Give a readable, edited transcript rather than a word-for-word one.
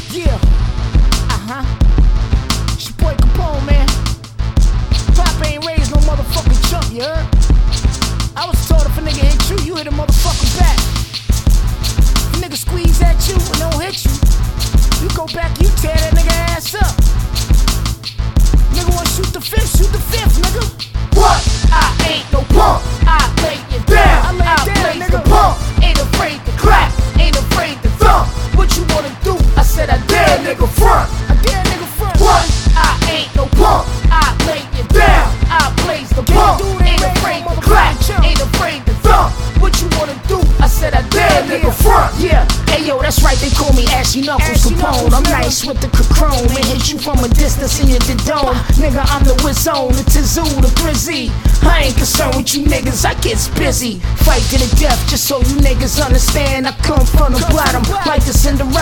Yeah. It's your boy Capone, man. Pop ain't raised no motherfucking chump, you heard? I was told if a nigga hit you, you hit a motherfucking back. If a nigga squeeze at you and don't hit you, you go back, you tear that nigga ass up. Nigga wanna shoot the fifth, nigga. What? I ain't no punk. I lay it down. I blaze the pump. Ain't afraid to clap. Ain't afraid to thump. What you wanna do? I said I dare nigga front. I dare nigga front. What? I ain't no punk. I lay it down. I blaze the pump. Ain't afraid to clap. Ain't afraid to thump. What you wanna do? I said I dare nigga front. Yeah. Hey yo, that's right, they call me Ashy Knuckles Capone. I'm nice with the chrome and hit you from a distance in your dome. Nigga, I'm the Wizzone, the Tizoo, the Brizzy. I ain't concerned with you niggas, I get busy. Fight to the death, just so you niggas understand. I come from the bottom, like the Cinderella.